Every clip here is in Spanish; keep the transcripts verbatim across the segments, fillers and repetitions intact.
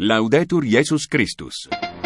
Laudetur Jesus Christus.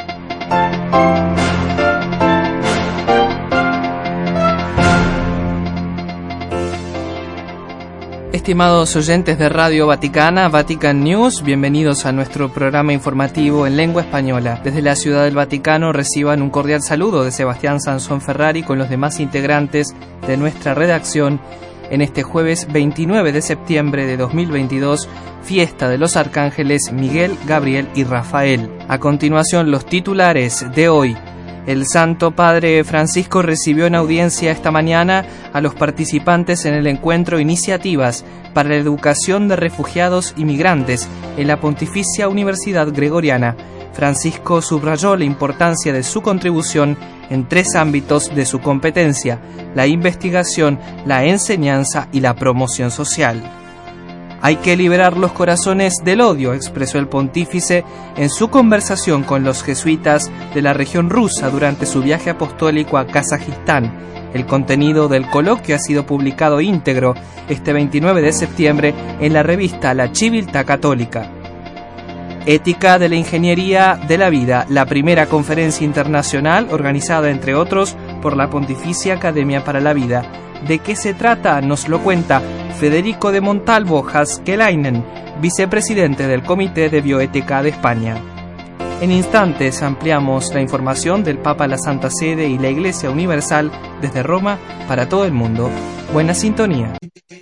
Estimados oyentes de Radio Vaticana, Vatican News, bienvenidos a nuestro programa informativo en lengua española. Desde la Ciudad del Vaticano reciban un cordial saludo de Sebastián Sansón Ferrari con los demás integrantes de nuestra redacción en este jueves veintinueve de septiembre de dos mil veintidós, fiesta de los arcángeles Miguel, Gabriel y Rafael. A continuación, los titulares de hoy. El Santo Padre Francisco recibió en audiencia esta mañana a los participantes en el encuentro Iniciativas para la Educación de Refugiados y Migrantes en la Pontificia Universidad Gregoriana. Francisco subrayó la importancia de su contribución en tres ámbitos de su competencia: la investigación, la enseñanza y la promoción social. Hay que liberar los corazones del odio, expresó el pontífice en su conversación con los jesuitas de la región rusa durante su viaje apostólico a Kazajistán. El contenido del coloquio ha sido publicado íntegro este veintinueve de septiembre en la revista La Civiltà Católica. Ética de la Ingeniería de la Vida, la primera conferencia internacional organizada, entre otros, por la Pontificia Academia para la Vida. ¿De qué se trata? Nos lo cuenta Federico de Montalvo Haskelainen, vicepresidente del Comité de Bioética de España. En instantes ampliamos la información del Papa, la Santa Sede y la Iglesia Universal desde Roma para todo el mundo. Buena sintonía.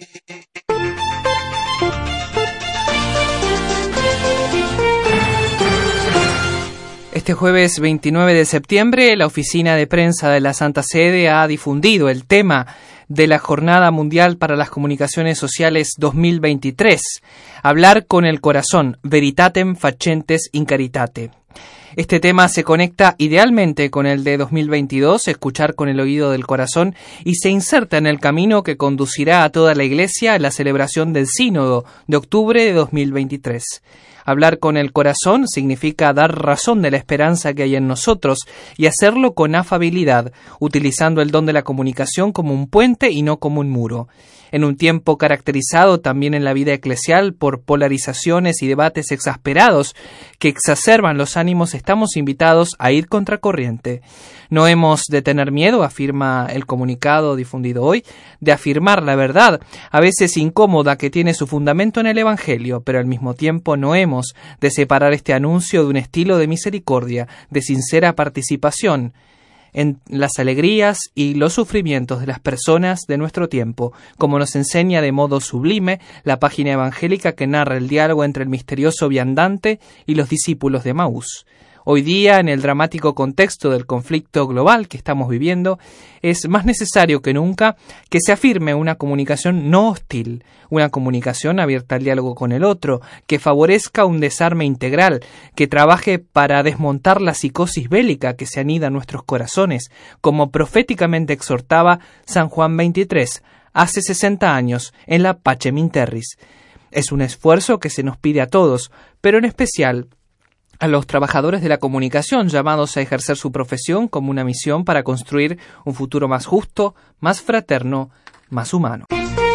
Este jueves veintinueve de septiembre, la Oficina de Prensa de la Santa Sede ha difundido el tema de la Jornada Mundial para las Comunicaciones Sociales dos mil veintitrés, Hablar con el Corazón, Veritatem Facentes in Caritate. Este tema se conecta idealmente con el de dos mil veintidós, Escuchar con el oído del corazón, y se inserta en el camino que conducirá a toda la Iglesia a la celebración del Sínodo de octubre de dos mil veintitrés. Hablar con el corazón significa dar razón de la esperanza que hay en nosotros y hacerlo con afabilidad, utilizando el don de la comunicación como un puente y no como un muro. En un tiempo caracterizado también en la vida eclesial por polarizaciones y debates exasperados que exacerban los ánimos, estamos invitados a ir contracorriente. No hemos de tener miedo, afirma el comunicado difundido hoy, de afirmar la verdad, a veces incómoda, que tiene su fundamento en el Evangelio, pero al mismo tiempo no hemos de separar este anuncio de un estilo de misericordia, de sincera participación en las alegrías y los sufrimientos de las personas de nuestro tiempo, como nos enseña de modo sublime la página evangélica que narra el diálogo entre el misterioso viandante y los discípulos de Emaús. Hoy día, en el dramático contexto del conflicto global que estamos viviendo, es más necesario que nunca que se afirme una comunicación no hostil, una comunicación abierta al diálogo con el otro, que favorezca un desarme integral, que trabaje para desmontar la psicosis bélica que se anida en nuestros corazones, como proféticamente exhortaba San Juan veintitrés, hace sesenta años, en la Pacem in Terris. Es un esfuerzo que se nos pide a todos, pero en especial a los trabajadores de la comunicación, llamados a ejercer su profesión como una misión para construir un futuro más justo, más fraterno, más humano.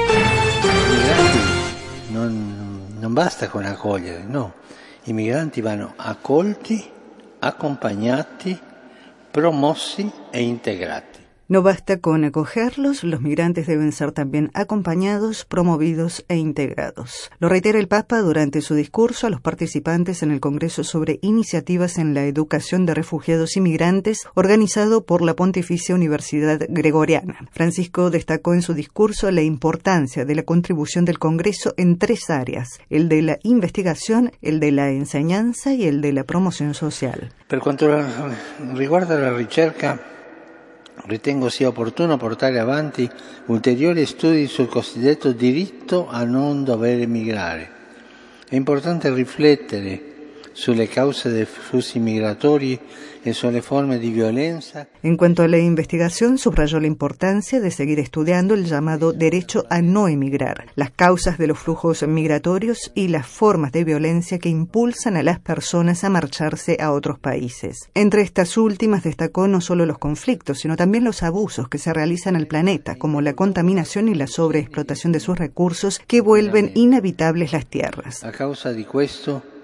Non, non basta con accogliere, no. I migranti vanno accolti, accompagnati, promossi e integrati. No basta con acogerlos, los migrantes deben ser también acompañados, promovidos e integrados. Lo reitera el Papa durante su discurso a los participantes en el Congreso sobre Iniciativas en la Educación de Refugiados y Migrantes, organizado por la Pontificia Universidad Gregoriana. Francisco destacó en su discurso la importancia de la contribución del Congreso en tres áreas: el de la investigación, el de la enseñanza y el de la promoción social. Per quanto riguarda la ricerca, ritengo sia opportuno portare avanti ulteriori studi sul cosiddetto diritto a non dover emigrare. È importante riflettere sulle cause dei flussi migratori e sulle forme di violenza. En cuanto a la investigación, subrayó la importancia de seguir estudiando el llamado derecho a no emigrar, las causas de los flujos migratorios y las formas de violencia que impulsan a las personas a marcharse a otros países. Entre estas últimas destacó no solo los conflictos, sino también los abusos que se realizan al planeta, como la contaminación y la sobreexplotación de sus recursos que vuelven inhabitables las tierras. A causa di questo,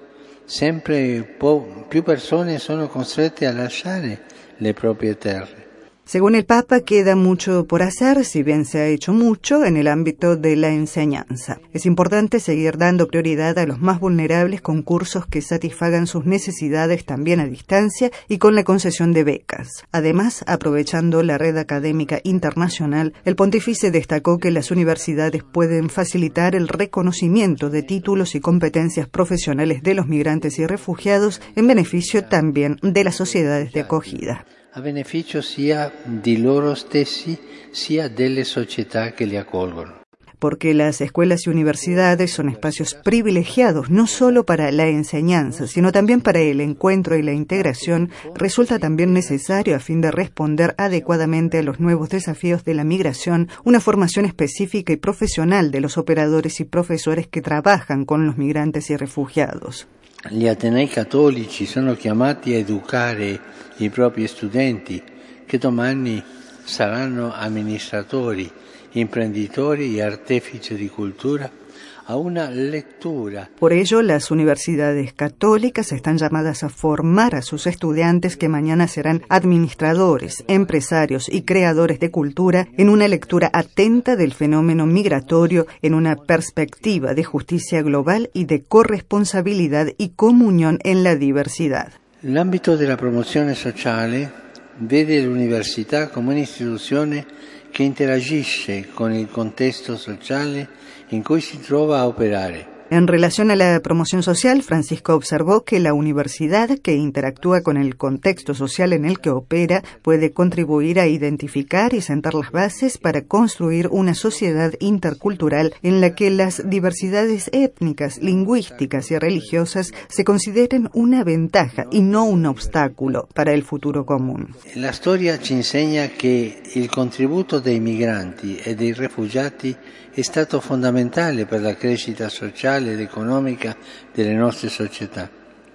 sempre po- più persone sono costrette a lasciare le proprie terre. Según el Papa, queda mucho por hacer, si bien se ha hecho mucho, en el ámbito de la enseñanza. Es importante seguir dando prioridad a los más vulnerables con cursos que satisfagan sus necesidades también a distancia y con la concesión de becas. Además, aprovechando la red académica internacional, el pontífice destacó que las universidades pueden facilitar el reconocimiento de títulos y competencias profesionales de los migrantes y refugiados en beneficio también de las sociedades de acogida. A beneficio sia di loro stessi sia delle società che li accolgono. Porque las escuelas y universidades son espacios privilegiados no solo para la enseñanza, sino también para el encuentro y la integración, resulta también necesario, a fin de responder adecuadamente a los nuevos desafíos de la migración, una formación específica y profesional de los operadores y profesores que trabajan con los migrantes y refugiados. Gli atenei cattolici sono chiamati a educare i propri studenti, che domani saranno amministratori, imprenditori e artefici di cultura, a una lectura. Por ello, las universidades católicas están llamadas a formar a sus estudiantes que mañana serán administradores, empresarios y creadores de cultura en una lectura atenta del fenómeno migratorio en una perspectiva de justicia global y de corresponsabilidad y comunión en la diversidad. L'ambito della promozione sociale vede l'università come un'istituzione che interagisce con il contesto sociale in cui si trova a operare. En relación a la promoción social, Francisco observó que la universidad, que interactúa con el contexto social en el que opera, puede contribuir a identificar y sentar las bases para construir una sociedad intercultural en la que las diversidades étnicas, lingüísticas y religiosas se consideren una ventaja y no un obstáculo para el futuro común. La storia ci insegna che il contributo dei migranti e dei rifugiati è stato fondamentale per la crescita sociale ed economica delle nostre società.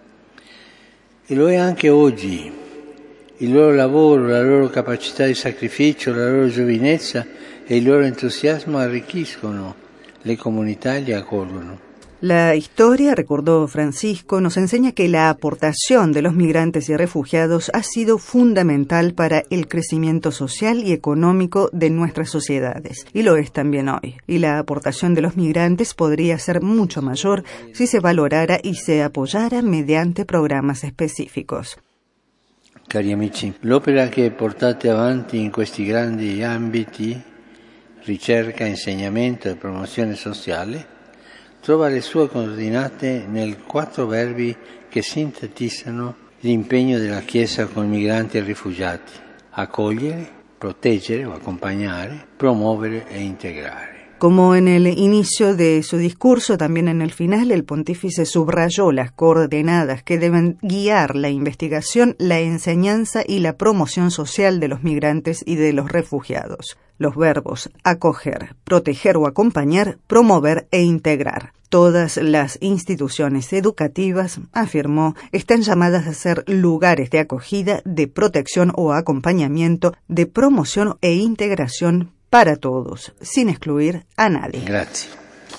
E lo è anche oggi. Il loro lavoro, la loro capacità di sacrificio, la loro giovinezza e il loro entusiasmo arricchiscono le comunità e li accolgono. La historia, recordó Francisco, nos enseña que la aportación de los migrantes y refugiados ha sido fundamental para el crecimiento social y económico de nuestras sociedades, y lo es también hoy. Y la aportación de los migrantes podría ser mucho mayor si se valorara y se apoyara mediante programas específicos. Cari amici, l'opera che portate avanti in questi grandi ambiti, ricerca, insegnamento e promozione sociale, trova le sue coordinate nei quattro verbi che sintetizzano l'impegno della Chiesa con i migranti e rifugiati: accogliere, proteggere o accompagnare, promuovere e integrare. Como en el inicio de su discurso, también en el final, el pontífice subrayó las coordenadas que deben guiar la investigación, la enseñanza y la promoción social de los migrantes y de los refugiados. Los verbos acoger, proteger o acompañar, promover e integrar. Todas las instituciones educativas, afirmó, están llamadas a ser lugares de acogida, de protección o acompañamiento, de promoción e integración para todos, sin excluir a nadie. Gracias.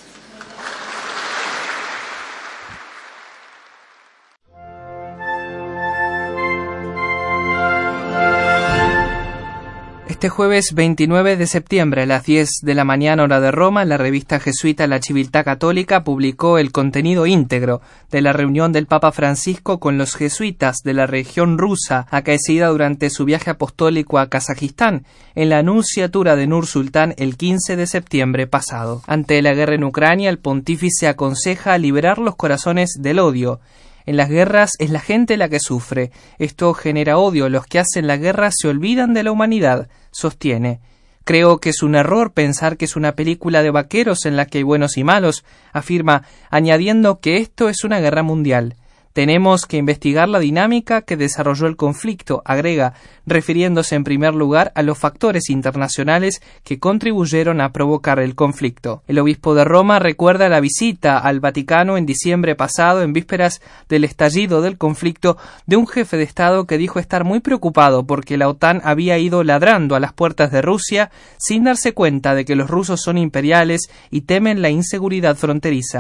Este jueves veintinueve de septiembre a las diez de la mañana hora de Roma, la revista jesuita La Civiltà Católica publicó el contenido íntegro de la reunión del Papa Francisco con los jesuitas de la región rusa acaecida durante su viaje apostólico a Kazajistán en la Nunciatura de Nur Sultán el quince de septiembre pasado. Ante la guerra en Ucrania, el pontífice aconseja liberar los corazones del odio. En las guerras es la gente la que sufre. Esto genera odio. Los que hacen la guerra se olvidan de la humanidad, sostiene. Creo que es un error pensar que es una película de vaqueros en la que hay buenos y malos, afirma, añadiendo que esto es una guerra mundial. Tenemos que investigar la dinámica que desarrolló el conflicto, agrega, refiriéndose en primer lugar a los factores internacionales que contribuyeron a provocar el conflicto. El obispo de Roma recuerda la visita al Vaticano en diciembre pasado, en vísperas del estallido del conflicto, de un jefe de Estado que dijo estar muy preocupado porque la OTAN había ido ladrando a las puertas de Rusia sin darse cuenta de que los rusos son imperiales y temen la inseguridad fronteriza.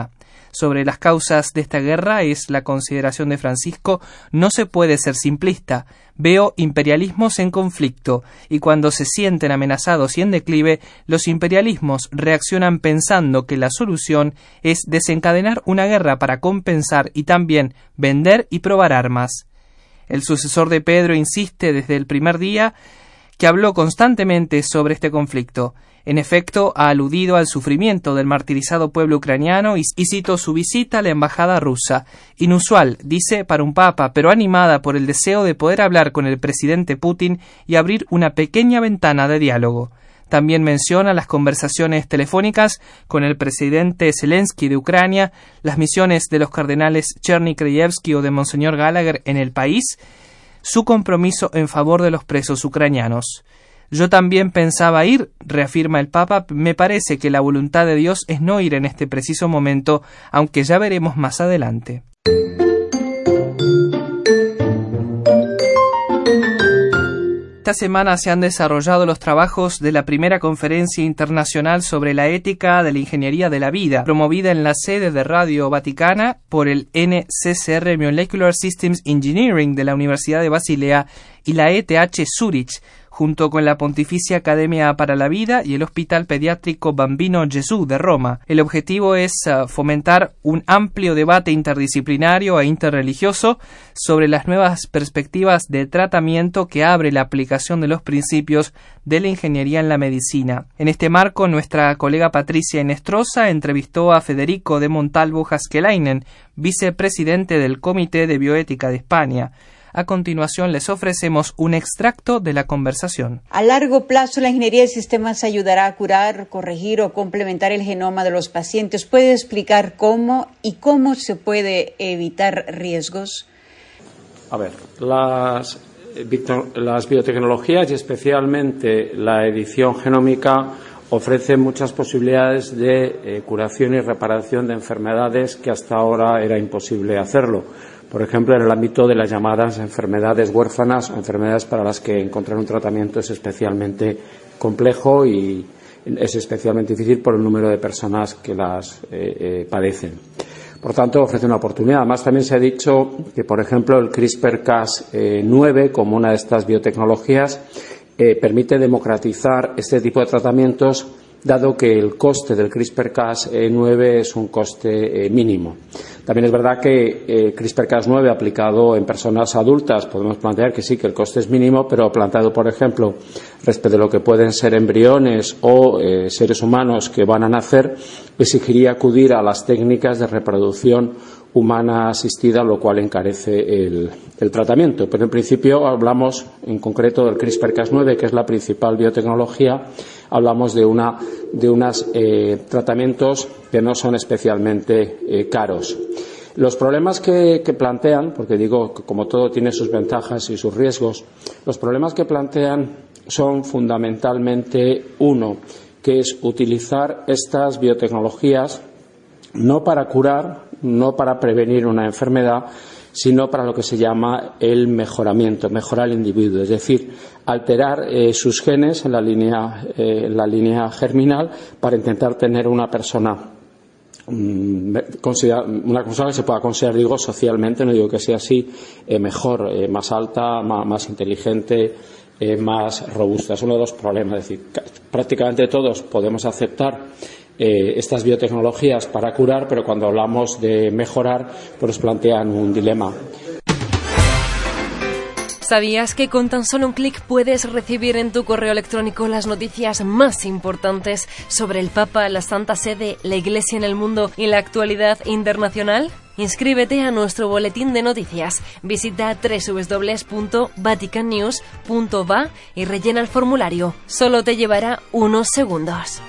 sobre las causas de esta guerra es la consideración de Francisco: no se puede ser simplista. Veo imperialismos en conflicto, y cuando se sienten amenazados y en declive, los imperialismos reaccionan pensando que la solución es desencadenar una guerra para compensar y también vender y probar armas. El sucesor de Pedro insiste desde el primer día que habló constantemente sobre este conflicto. En efecto, ha aludido al sufrimiento del martirizado pueblo ucraniano y, y citó su visita a la embajada rusa. Inusual, dice, para un papa, pero animada por el deseo de poder hablar con el presidente Putin y abrir una pequeña ventana de diálogo. También menciona las conversaciones telefónicas con el presidente Zelensky de Ucrania, las misiones de los cardenales Cherny Krajewski o de Monseñor Gallagher en el país, su compromiso en favor de los presos ucranianos. Yo también pensaba ir, reafirma el Papa. Me parece que la voluntad de Dios es no ir en este preciso momento, aunque ya veremos más adelante. Esta semana se han desarrollado los trabajos de la primera conferencia internacional sobre la ética de la ingeniería de la vida, promovida en la sede de Radio Vaticana por el N C C R Molecular Systems Engineering de la Universidad de Basilea y la E T H Zurich, junto con la Pontificia Academia para la Vida y el Hospital Pediátrico Bambino Gesù de Roma. El objetivo es uh, fomentar un amplio debate interdisciplinario e interreligioso sobre las nuevas perspectivas de tratamiento que abre la aplicación de los principios de la ingeniería en la medicina. En este marco, nuestra colega Patricia Inestrosa entrevistó a Federico de Montalvo Haskelainen, vicepresidente del Comité de Bioética de España. A continuación les ofrecemos un extracto de la conversación. A largo plazo, la ingeniería de sistemas ayudará a curar, corregir o complementar el genoma de los pacientes. ¿Puede explicar cómo y cómo se puede evitar riesgos? A ver, las, las biotecnologías y especialmente la edición genómica ofrecen muchas posibilidades de eh, curación y reparación de enfermedades que hasta ahora era imposible hacerlo. Por ejemplo, en el ámbito de las llamadas enfermedades huérfanas o enfermedades para las que encontrar un tratamiento es especialmente complejo y es especialmente difícil por el número de personas que las eh, eh, padecen. Por tanto, ofrece una oportunidad. Además, también se ha dicho que, por ejemplo, el CRISPR Cas nueve, como una de estas biotecnologías, eh, permite democratizar este tipo de tratamientos, dado que el coste del CRISPR Cas nueve es un coste eh, mínimo. También es verdad que eh, CRISPR Cas nueve aplicado en personas adultas podemos plantear que sí, que el coste es mínimo, pero planteado, por ejemplo, respecto de lo que pueden ser embriones o eh, seres humanos que van a nacer, exigiría acudir a las técnicas de reproducción humana asistida, lo cual encarece el, el tratamiento. Pero en principio hablamos en concreto del CRISPR Cas nueve, que es la principal biotecnología. Hablamos de una de unos eh, tratamientos que no son especialmente eh, caros. Los problemas que, que plantean, porque digo que como todo tiene sus ventajas y sus riesgos, los problemas que plantean son fundamentalmente uno, que es utilizar estas biotecnologías no para curar, no para prevenir una enfermedad, sino para lo que se llama el mejoramiento, mejorar al individuo, es decir, alterar eh, sus genes en la línea, eh, en la línea germinal para intentar tener una persona, um, una persona que se pueda considerar, digo, socialmente, no digo que sea así, eh, mejor, eh, más alta, más, más inteligente, eh, más robusta. Es uno de los problemas, es decir, prácticamente todos podemos aceptar Eh, estas biotecnologías para curar, pero cuando hablamos de mejorar, pues plantean un dilema. ¿Sabías que con tan solo un clic puedes recibir en tu correo electrónico las noticias más importantes sobre el Papa, la Santa Sede, la Iglesia en el mundo y la actualidad internacional? Inscríbete a nuestro boletín de noticias. Visita doble u doble u doble u punto vatican news punto va y rellena el formulario. Solo te llevará unos segundos.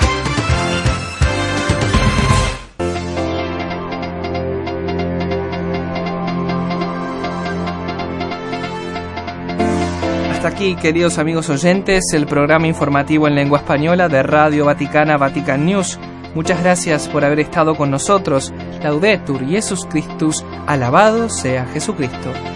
Hasta aquí, queridos amigos oyentes, el programa informativo en lengua española de Radio Vaticana Vatican News. Muchas gracias por haber estado con nosotros. Laudetur Jesus Christus, alabado sea Jesucristo.